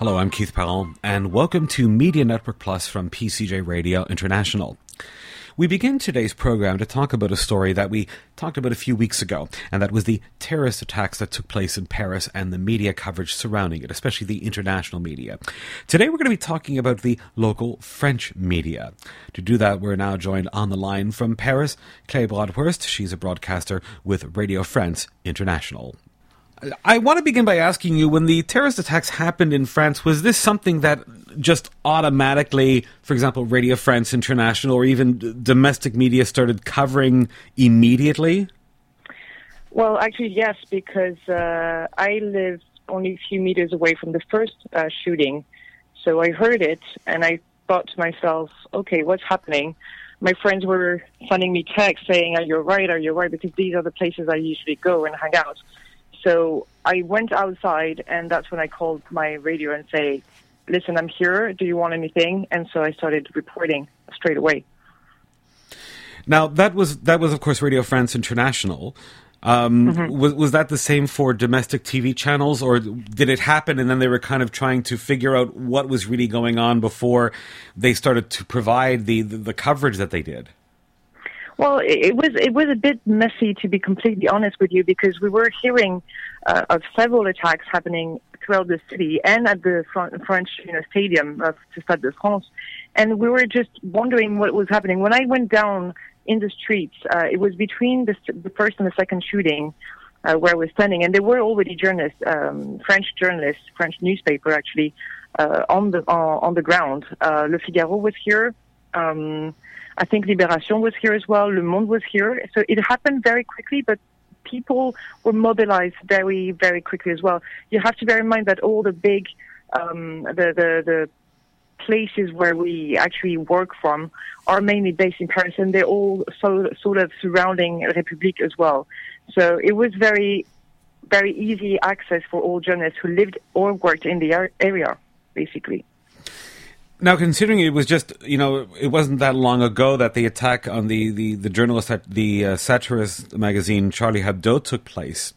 Hello, I'm Keith Powell, and welcome to Media Network Plus from PCJ Radio International. We begin today's program to talk about a story that we talked about a few weeks ago, and that was the terrorist attacks that took place in Paris and the media coverage surrounding it, especially the international media. Today we're going to be talking about the local French media. To do that, we're now joined on the line from Paris, Claire Brodhurst. She's a broadcaster with Radio France International. I want to begin by asking you, when the terrorist attacks happened in France, was this something that just automatically, for example, Radio France International or even domestic media started covering immediately? Well, actually, yes, because I live only a few meters away from the first shooting. So I heard it and I thought to myself, okay, what's happening? My friends were sending me texts saying, are you right? Because these are the places I usually go and hang out. So I went outside, and that's when I called my radio and say, listen, I'm here. Do you want anything? And so I started reporting straight away. Now, that was of course, Radio France International. Was that the same for domestic TV channels, or did it happen and then they were kind of trying to figure out what was really going on before they started to provide the coverage that they did? Well, it was a bit messy, to be completely honest with you, because we were hearing of several attacks happening throughout the city and at the French stadium of Stade de France, and we were just wondering what was happening. When I went down in the streets, it was between the first and the second shooting where I was standing, and there were already journalists, French newspaper actually, on the ground. Le Figaro was here. I think Libération was here as well. Le Monde was here. So it happened very quickly, but people were mobilized very, very quickly as well. You have to bear in mind that all the big, the places where we actually work from are mainly based in Paris, and they're all sort of surrounding République as well. So it was very, very easy access for all journalists who lived or worked in the area, basically. Now, considering it was just, it wasn't that long ago that the attack on the journalist at the satirist magazine Charlie Hebdo took place,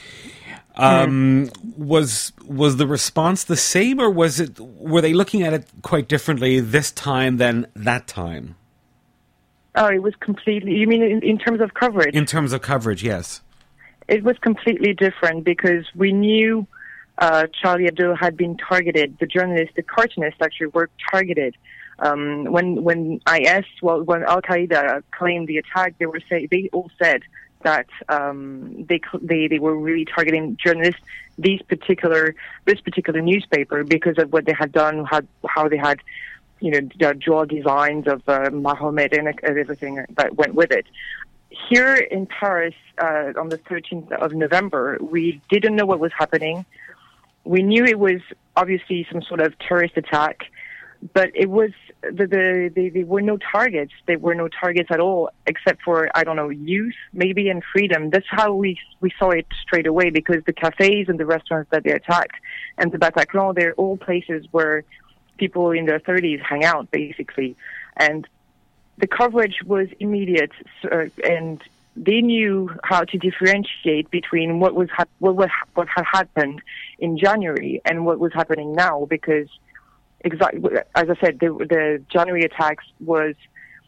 was the response the same, or were they looking at it quite differently this time than that time? Oh, it was completely, you mean in terms of coverage? In terms of coverage, yes. It was completely different because we knew Charlie Hebdo had been targeted. The journalists, the cartoonists actually were targeted. When Al Qaeda claimed the attack, they all said that they were really targeting journalists. This particular newspaper, because of what they had done, how they had draw designs of Mahomet and everything that went with it. Here in Paris, on the 13th of November, we didn't know what was happening. We knew it was obviously some sort of terrorist attack, but it was there were no targets. There were no targets at all, except for, I don't know, youth maybe and freedom. That's how we saw it straight away, because the cafes and the restaurants that they attacked and the Bataclan, they're all places where people in their 30s hang out, basically. And the coverage was immediate, and they knew how to differentiate between what had happened in January and what was happening now, because exactly as I said, the January attack was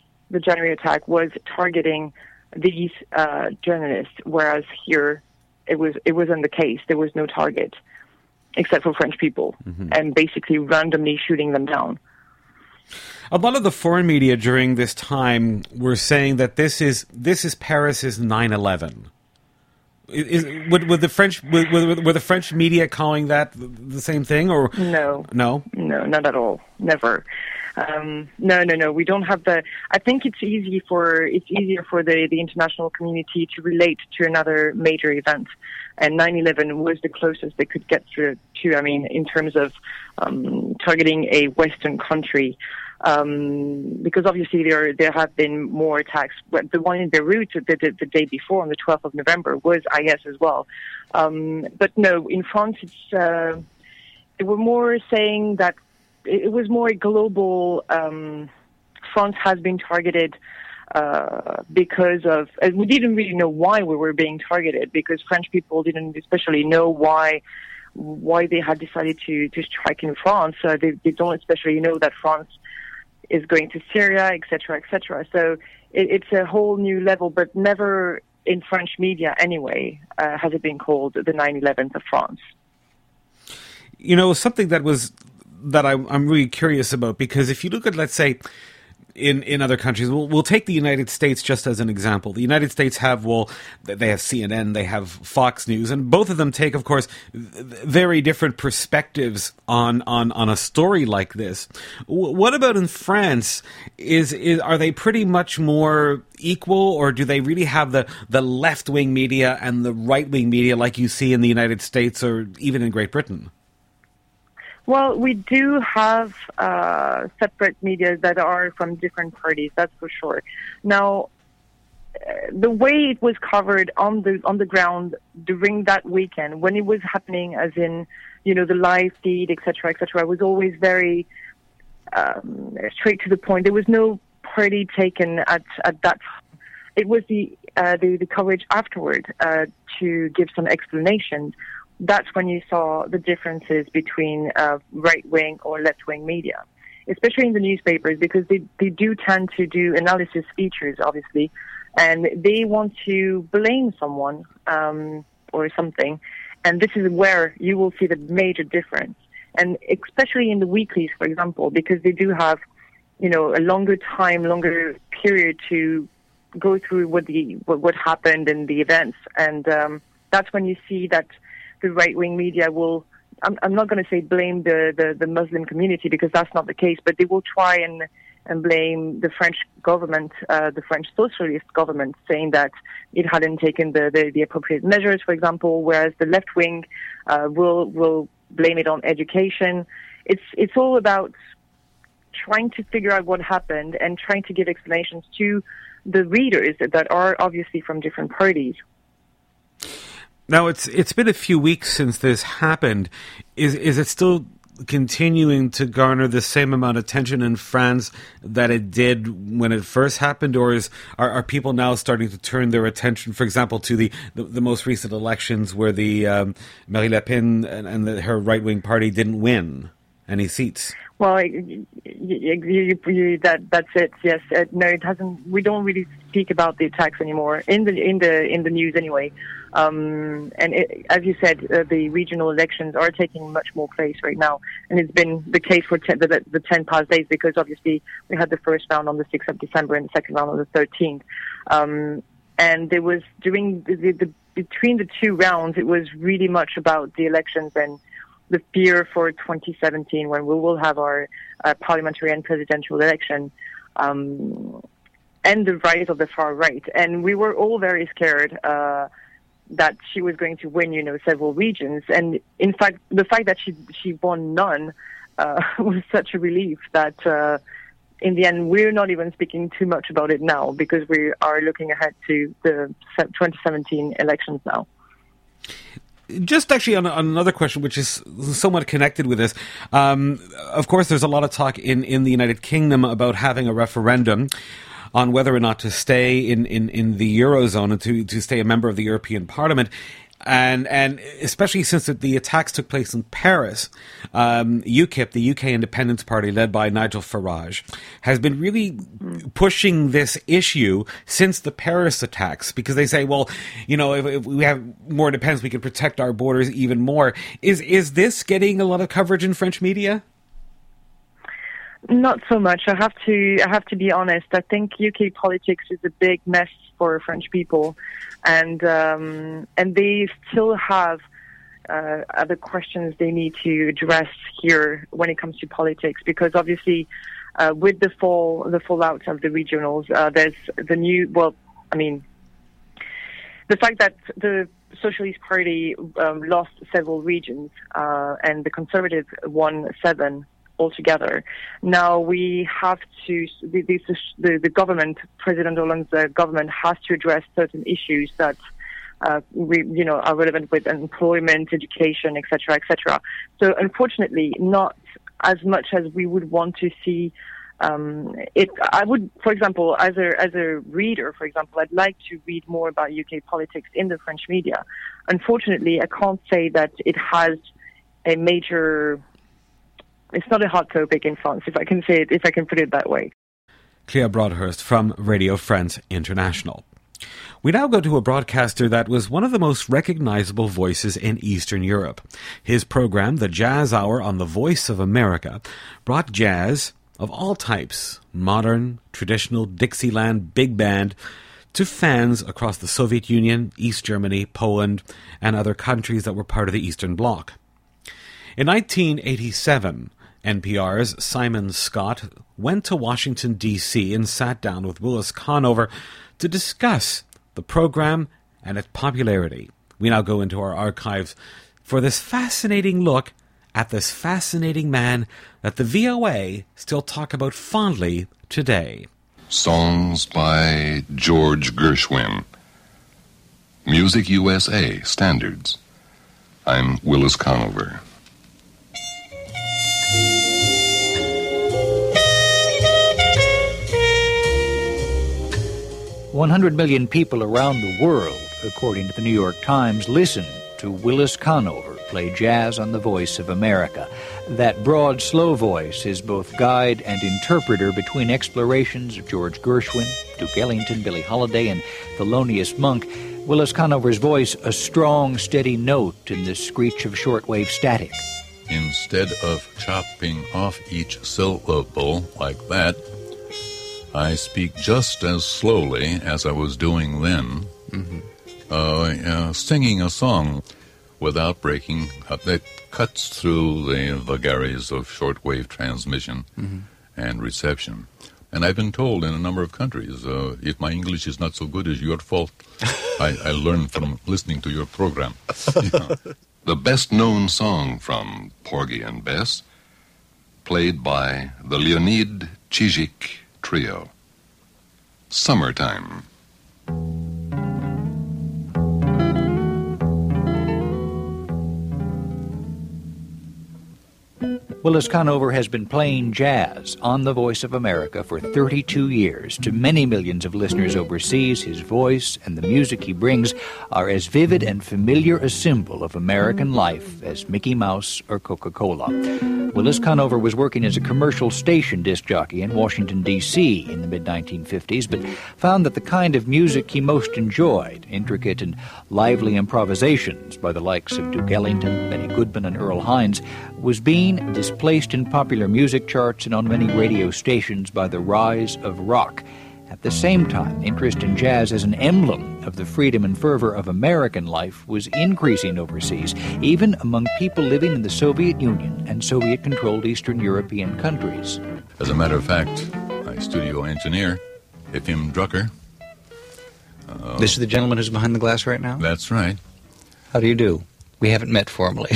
targeting these journalists, whereas here it wasn't the case. There was no target except for French people, and basically randomly shooting them down. A lot of the foreign media during this time were saying that this is Paris's 9/11. Were the French media calling that the same thing, or no, not at all, never. No. We don't have the. I think it's easier for the international community to relate to another major event, and 9/11 was the closest they could get to. I mean, in terms of targeting a Western country. Because obviously there have been more attacks. The one in Beirut the day before, on the 12th of November, was IS as well. But no, in France, they were more saying that it was more global. France has been targeted because of, and we didn't really know why we were being targeted, because French people didn't especially know why why they had decided to strike in France. They don't especially know that France is going to Syria, etc., etc. So it's a whole new level, but never in French media anyway has it been called the 9/11 of France. You know, something that I'm really curious about, because if you look at, let's say, in other countries, we'll take the United States just as an example. The United States they have CNN, they have Fox News, and both of them take, of course, very different perspectives on a story like this. What about in France? Are they pretty much more equal, or do they really have the left-wing media and the right-wing media like you see in the United States or even in Great Britain? Well, we do have separate media that are from different parties, that's for sure. Now, the way it was covered on the ground during that weekend, when it was happening, as in, the live feed, etc., was always very straight to the point. There was no party taken at that time. It was the coverage afterward to give some explanations. That's when you saw the differences between right-wing or left-wing media, especially in the newspapers, because they do tend to do analysis features, obviously, and they want to blame someone or something, and this is where you will see the major difference. And especially in the weeklies, for example, because they do have, a longer period to go through what happened in the events, and that's when you see that the right-wing media will, I'm not going to say blame the Muslim community, because that's not the case, but they will try and blame the French government, the French socialist government, saying that it hadn't taken the appropriate measures, for example, whereas the left-wing will blame it on education. It's all about trying to figure out what happened and trying to give explanations to the readers that are obviously from different parties. Now, it's been a few weeks since this happened. Is it still continuing to garner the same amount of attention in France that it did when it first happened, or are people now starting to turn their attention, for example, to the most recent elections where the Marine Le Pen and her right-wing party didn't win any seats? Well, that's it. Yes, no, it hasn't. We don't really speak about the attacks anymore in the news anyway. As you said, the regional elections are taking much more place right now, and it's been the case for the 10 past days, because obviously we had the first round on the 6th of December and the second round on the 13th. And there was during between the two rounds, it was really much about the elections and the fear for 2017, when we will have our parliamentary and presidential election, and the rise of the far right. And we were all very scared that she was going to win, several regions. And in fact, the fact that she won none was such a relief that in the end, we're not even speaking too much about it now, because we are looking ahead to the 2017 elections now. Just actually on another question, which is somewhat connected with this, of course, there's a lot of talk in the United Kingdom about having a referendum on whether or not to stay in the Eurozone and to stay a member of the European Parliament. And especially since the attacks took place in Paris, UKIP, the UK Independence Party, led by Nigel Farage, has been really pushing this issue since the Paris attacks, because they say, well, if we have more independence, we can protect our borders even more. Is this getting a lot of coverage in French media? Not so much. I have to be honest. I think UK politics is a big mess for French people, and they still have other questions they need to address here when it comes to politics, because obviously with the fallout of the regionals, there's the fact that the Socialist Party lost several regions and the Conservative won 7 altogether. Now we have to, the government, President Hollande's government, has to address certain issues that are relevant with employment, education, etc., etc. So unfortunately, not as much as we would want to see it. I would, for example, as a reader, for example, I'd like to read more about UK politics in the French media. Unfortunately, I can't say that it has major. It's not a hot topic in France, if I can put it that way. Clea Broadhurst from Radio France International. We now go to a broadcaster that was one of the most recognizable voices in Eastern Europe. His program, The Jazz Hour on the Voice of America, brought jazz of all types, modern, traditional, Dixieland, big band, to fans across the Soviet Union, East Germany, Poland, and other countries that were part of the Eastern Bloc. In 1987, NPR's Simon Scott went to Washington, D.C. and sat down with Willis Conover to discuss the program and its popularity. We now go into our archives for this fascinating look at this fascinating man that the VOA still talk about fondly today. Songs by George Gershwin. Music USA Standards. I'm Willis Conover. "100 million people around the world, according to the New York Times, listen to Willis Conover play jazz on the Voice of America. That broad, slow voice is both guide and interpreter between explorations of George Gershwin, Duke Ellington, Billie Holiday, and Thelonious Monk. Willis Conover's voice, a strong, steady note in the screech of shortwave static. Instead of chopping off each syllable like that, I speak just as slowly as I was doing then, singing a song without breaking, that cuts through the vagaries of shortwave transmission and reception. And I've been told in a number of countries, if my English is not so good, it's your fault. I learned from listening to your program. The best-known song from Porgy and Bess, played by the Leonid Chizik Trio. Summertime. Willis Conover has been playing jazz on the Voice of America for 32 years. To many millions of listeners overseas, his voice and the music he brings are as vivid and familiar a symbol of American life as Mickey Mouse or Coca-Cola. Willis Conover was working as a commercial station disc jockey in Washington, D.C. in the mid-1950s, but found that the kind of music he most enjoyed, intricate and lively improvisations by the likes of Duke Ellington, Benny Goodman, and Earl Hines, was being displaced in popular music charts and on many radio stations by the rise of rock. At the same time, interest in jazz as an emblem of the freedom and fervor of American life was increasing overseas, even among people living in the Soviet Union and Soviet-controlled Eastern European countries. As a matter of fact, my studio engineer, Efim Drucker... This is the gentleman who's behind the glass right now? That's right. How do you do? We haven't met formally.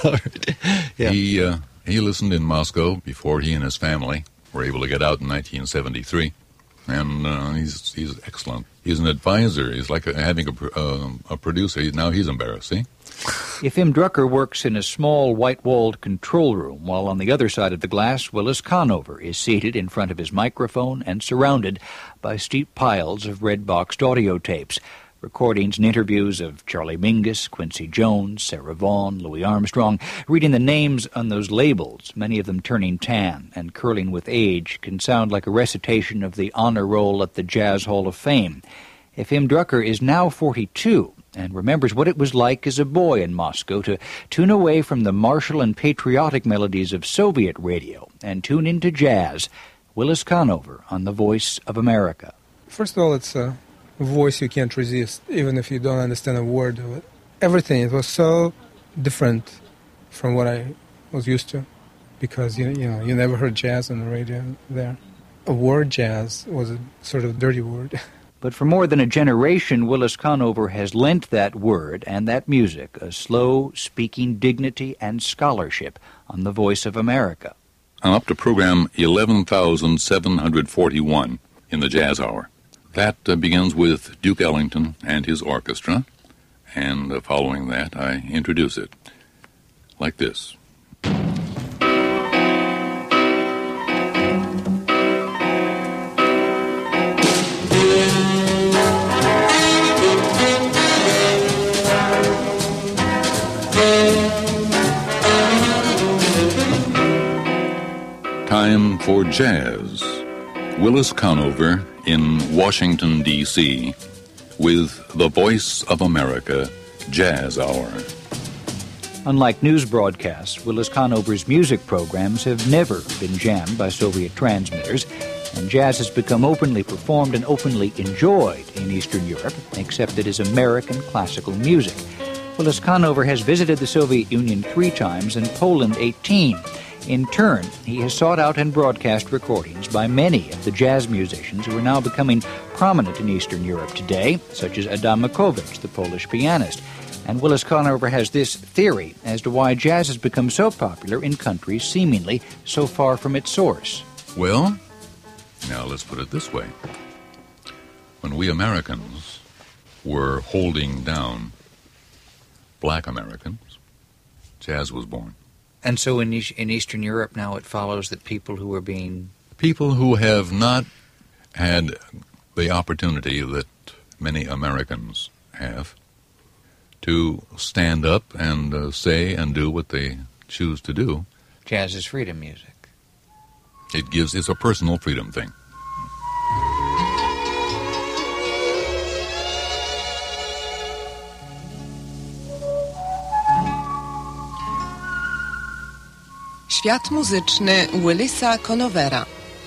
Yeah. He listened in Moscow before he and his family were able to get out in 1973, and he's excellent. He's an advisor. He's like having a producer. Now he's embarrassed, see? Efim Drucker works in a small white-walled control room, while on the other side of the glass, Willis Conover is seated in front of his microphone and surrounded by steep piles of red-boxed audio tapes. Recordings and interviews of Charlie Mingus, Quincy Jones, Sarah Vaughan, Louis Armstrong. Reading the names on those labels, many of them turning tan and curling with age, can sound like a recitation of the honor roll at the Jazz Hall of Fame. Efim Drucker is now 42 and remembers what it was like as a boy in Moscow to tune away from the martial and patriotic melodies of Soviet radio and tune into jazz. Willis Conover on the Voice of America. First of all, it's a voice you can't resist, even if you don't understand a word of it. Everything, it was so different from what I was used to, because you never heard jazz on the radio there. A word jazz was a sort of dirty word. But for more than a generation, Willis Conover has lent that word and that music a slow, speaking dignity and scholarship on the Voice of America. I'm up to program 11,741 in the Jazz Hour. That begins with Duke Ellington and his orchestra, and following that, I introduce it like this. for jazz. Willis Conover in Washington, D.C. with the Voice of America Jazz Hour. Unlike news broadcasts, Willis Conover's music programs have never been jammed by Soviet transmitters, and jazz has become openly performed and openly enjoyed in Eastern Europe, accepted as American classical music. Willis Conover has visited the Soviet Union 3 times and Poland 18. In turn, he has sought out and broadcast recordings by many of the jazz musicians who are now becoming prominent in Eastern Europe today, such as Adam Makowicz, the Polish pianist. And Willis Conover has this theory as to why jazz has become so popular in countries seemingly so far from its source. Well, now let's put it this way. When we Americans were holding down black Americans, jazz was born. And so in Eastern Europe now it follows that people who are being... People who have not had the opportunity that many Americans have to stand up and say and do what they choose to do. Jazz is freedom music. It's a personal freedom thing. Świat muzyczny Willisa Conovera.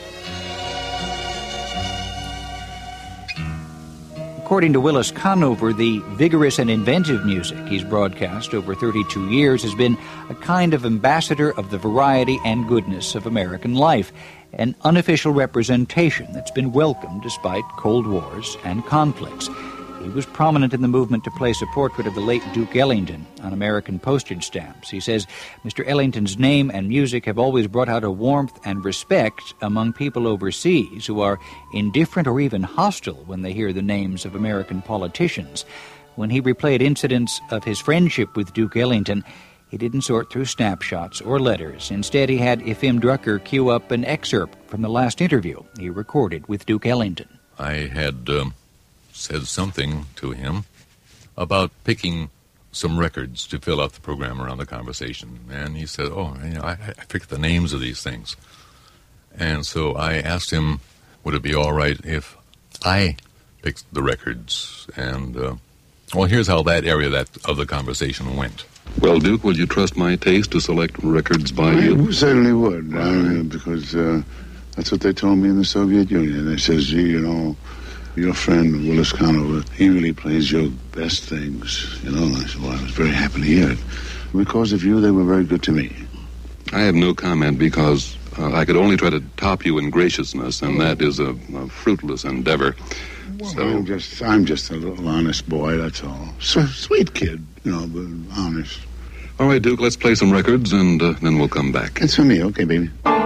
According to Willis Conover, the vigorous and inventive music he's broadcast over 32 years has been a kind of ambassador of the variety and goodness of American life, an unofficial representation that's been welcomed despite Cold Wars and conflicts. He was prominent in the movement to place a portrait of the late Duke Ellington on American postage stamps. He says Mr. Ellington's name and music have always brought out a warmth and respect among people overseas who are indifferent or even hostile when they hear the names of American politicians. When he replayed incidents of his friendship with Duke Ellington, he didn't sort through snapshots or letters. Instead, he had Efim Drucker cue up an excerpt from the last interview he recorded with Duke Ellington. I had said something to him about picking some records to fill out the program around the conversation. And he said, I forget the names of these things. And so I asked him, would it be all right if I picked the records? And, here's how that area of the conversation went. Well, Duke, will you trust my taste to select records by you? I certainly would, because that's what they told me in the Soviet Union. They says, your friend Willis Conover, he really plays your best things, And I said, well, I was very happy to hear it. Because of you, they were very good to me. I have no comment because I could only try to top you in graciousness, and that is a fruitless endeavor. Well, so I'm just a little honest boy, that's all. Sweet kid, but honest. All right, Duke, let's play some records, and then we'll come back. It's for me, okay, baby.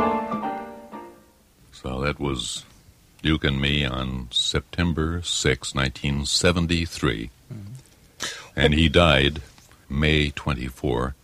So that was Duke and me on September 6, 1973. Mm-hmm. And he died May 24,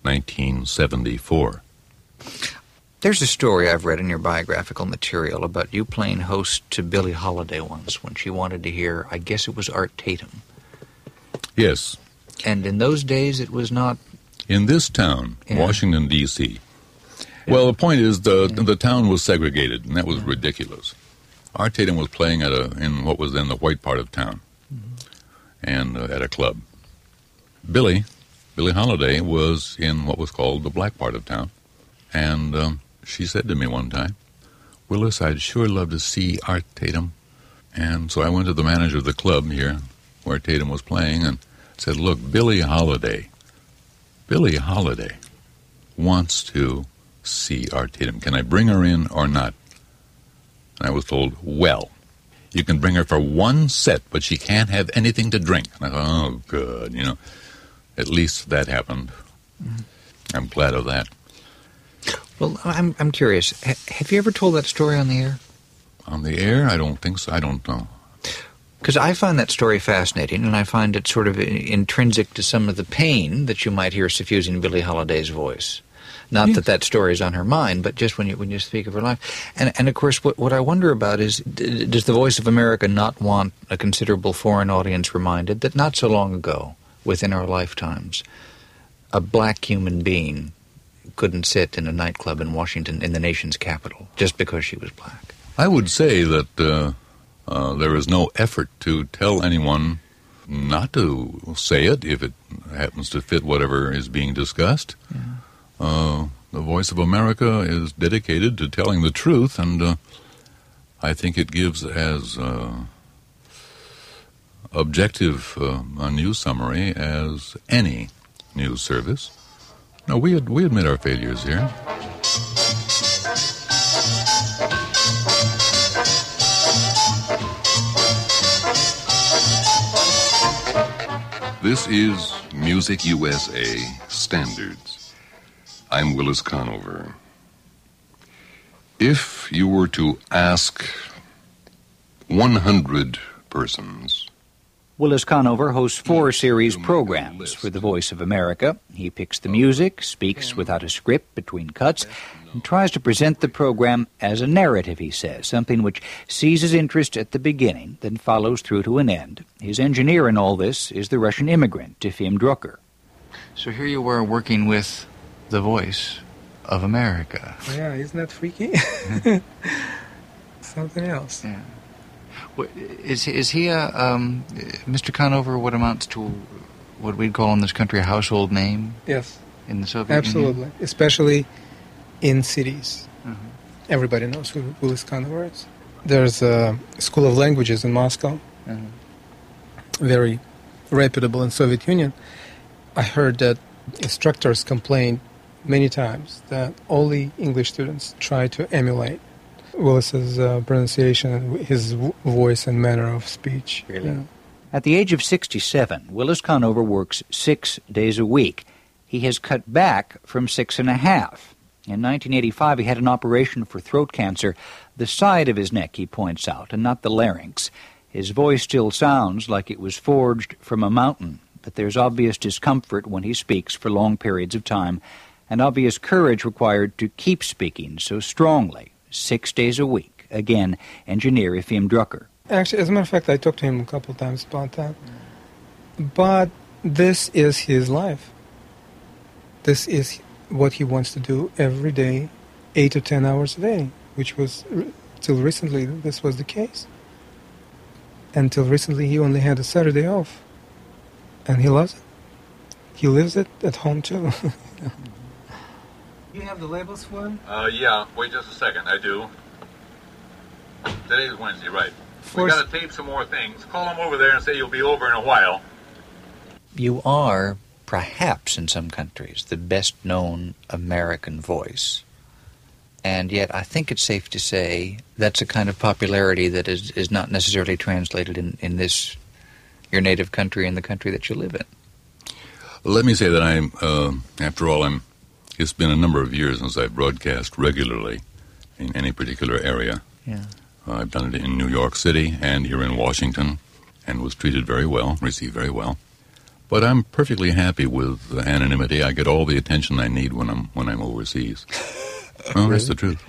1974. There's a story I've read in your biographical material about you playing host to Billie Holiday once when she wanted to hear, I guess it was Art Tatum. Yes. And in those days it was not... In this town, Washington, D.C. Well, the point is the town was segregated, and that was ridiculous. Art Tatum was playing in what was then the white part of town, and at a club. Billie Holiday was in what was called the black part of town, and she said to me one time, Willis, I'd sure love to see Art Tatum. And so I went to the manager of the club here, where Tatum was playing, and said, look, Billie Holiday wants to see Art Tatum. Can I bring her in or not? And I was told, well, you can bring her for one set, but she can't have anything to drink. And I thought, oh, good, At least that happened. Mm-hmm. I'm glad of that. Well, I'm curious. Have you ever told that story on the air? On the air? I don't think so. I don't know. Because I find that story fascinating, and I find it sort of intrinsic to some of the pain that you might hear suffusing Billie Holiday's voice. Not that story is on her mind, but just when you speak of her life. And of course, what I wonder about is, does the Voice of America not want a considerable foreign audience reminded that not so long ago, within our lifetimes, a black human being couldn't sit in a nightclub in Washington, in the nation's capital, just because she was black. I would say that there is no effort to tell anyone not to say it if it happens to fit whatever is being discussed. Yeah. The Voice of America is dedicated to telling the truth, and I think it gives as objective a news summary as any news service. No, we admit our failures here. This is Music USA Standards. I'm Willis Conover. If you were to ask 100 persons... Willis Conover hosts 4 series programs for the Voice of America. He picks the music, speaks without a script between cuts, and tries to present the program as a narrative, he says, something which seizes interest at the beginning, then follows through to an end. His engineer in all this is the Russian immigrant, Efim Drucker. So here you were working with the Voice of America. Yeah, isn't that freaky? Something else. Yeah. Is he Mr. Conover, what amounts to what we'd call in this country a household name? Yes. In the Soviet Absolutely. Union? Especially in cities. Mm-hmm. Everybody knows who Willis Conover is. There's a School of Languages in Moscow, very reputable in Soviet Union. I heard that instructors complained many times that all the English students try to emulate Willis's pronunciation and his voice and manner of speech. Really? Yeah. At the age of 67, Willis Conover works 6 days a week. He has cut back from 6.5. In 1985, he had an operation for throat cancer, the side of his neck, he points out, and not the larynx. His voice still sounds like it was forged from a mountain, but there's obvious discomfort when he speaks for long periods of time, and obvious courage required to keep speaking so strongly. 6 days a week. Again, engineer Efim Drucker. Actually, as a matter of fact, I talked to him a couple of times about that. But this is his life. This is what he wants to do every day, 8 to 10 hours a day, which was, till recently, this was the case. Until recently, he only had a Saturday off. And he loves it. He lives it at home, too. You have the labels for him? Yeah, wait just a second, I do. Today's Wednesday, right. We got to tape some more things. Call him over there and say you'll be over in a while. You are, perhaps in some countries, the best-known American voice. And yet I think it's safe to say that's a kind of popularity that is not necessarily translated in this, your native country and the country that you live in. Let me say that after all, it's been a number of years since I've broadcast regularly in any particular area. Yeah. I've done it in New York City and here in Washington and was treated very well, received very well. But I'm perfectly happy with anonymity. I get all the attention I need when I'm overseas. Well, that's the truth.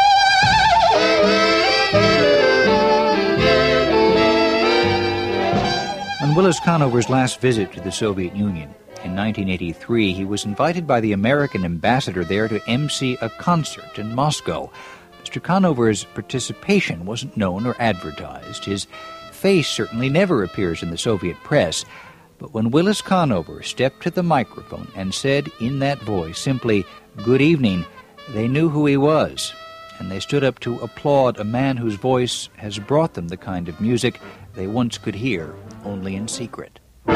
On Willis Conover's last visit to the Soviet Union, in 1983, he was invited by the American ambassador there to MC a concert in Moscow. Mr. Conover's participation wasn't known or advertised. His face certainly never appears in the Soviet press. But when Willis Conover stepped to the microphone and said in that voice simply, "Good evening," they knew who he was. And they stood up to applaud a man whose voice has brought them the kind of music they once could hear only in secret.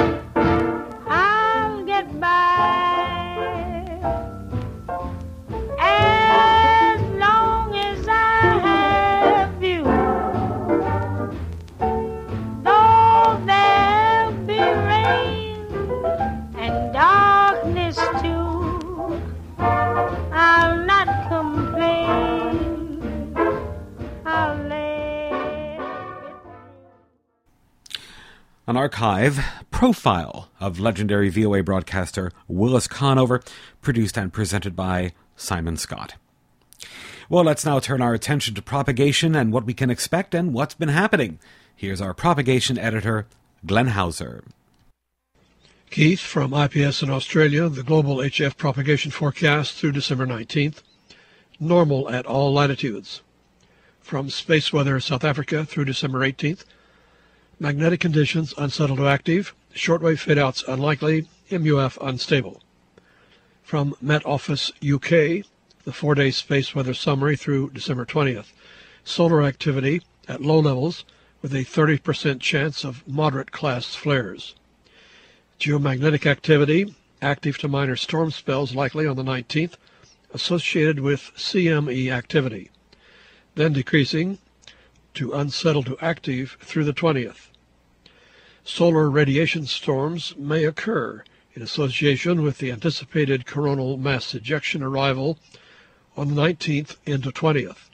An archive profile of legendary VOA broadcaster Willis Conover, produced and presented by Simon Scott. Well, let's now turn our attention to propagation and what we can expect and what's been happening. Here's our propagation editor, Glenn Hauser. Keith from IPS in Australia, the global HF propagation forecast through December 19th, normal at all latitudes. From Space Weather South Africa through December 18th, magnetic conditions unsettled to active, shortwave fade-outs unlikely, MUF unstable. From Met Office UK, the 4-day space weather summary through December 20th, solar activity at low levels with a 30% chance of moderate class flares. Geomagnetic activity, active to minor storm spells likely on the 19th, associated with CME activity, then decreasing to unsettled to active through the 20th. Solar radiation storms may occur in association with the anticipated coronal mass ejection arrival on the 19th into 20th.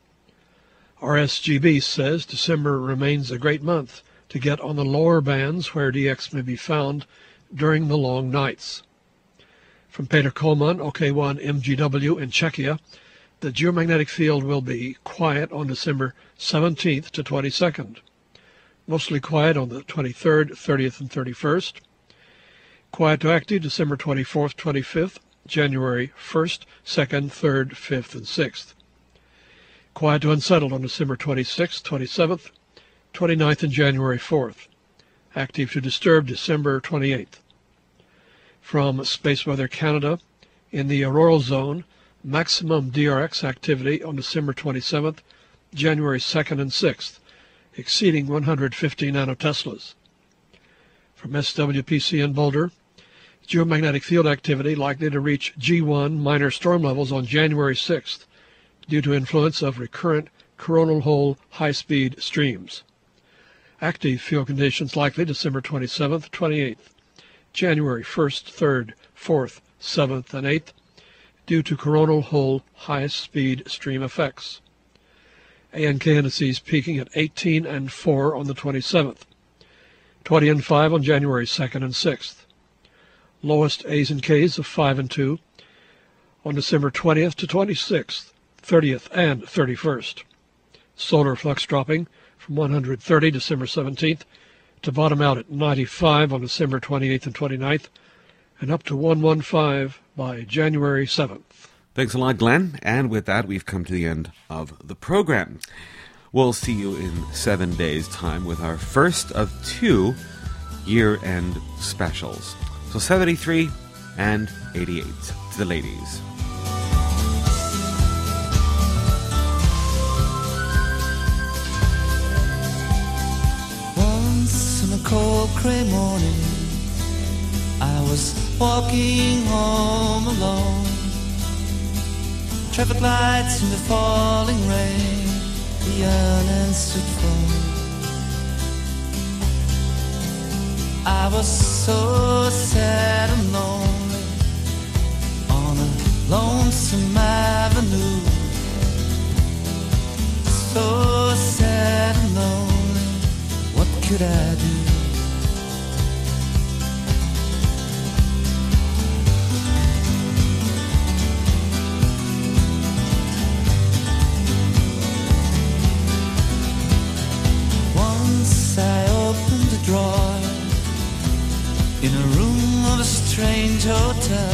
RSGB says December remains a great month to get on the lower bands where DX may be found during the long nights. From Peter Kollmann, OK1 MGW in Czechia, the geomagnetic field will be quiet on December 17th to 22nd, mostly quiet on the 23rd, 30th, and 31st, quiet to active December 24th, 25th, January 1st, 2nd, 3rd, 5th, and 6th. Quiet to unsettled on December 26th, 27th, 29th, and January 4th. Active to disturbed December 28th. From Space Weather Canada, in the auroral zone, maximum DRX activity on December 27th, January 2nd, and 6th, exceeding 150 nanoteslas. From SWPC in Boulder, geomagnetic field activity likely to reach G1 minor storm levels on January 6th due to influence of recurrent coronal hole high-speed streams. Active field conditions likely December 27th, 28th, January 1st, 3rd, 4th, 7th, and 8th due to coronal hole high-speed stream effects. ANK indices peaking at 18 and 4 on the 27th, 20 and 5 on January 2nd and 6th. Lowest A's and K's of 5 and 2 on December 20th to 26th, 30th, and 31st. Solar flux dropping from 130 December 17th to bottom out at 95 on December 28th and 29th, and up to 115 by January 7th. Thanks a lot, Glenn. And with that, we've come to the end of the program. We'll see you in 7 days' time with our first of 2 year-end specials. So 73 and 88 to the ladies. Once in a cold gray morning, I was walking home alone. Traffic lights in the falling rain, the unanswered phone. I was so sad and lonely on a lonesome avenue. So sad and lonely, what could I do? Once I opened a drawer in a room of a strange hotel.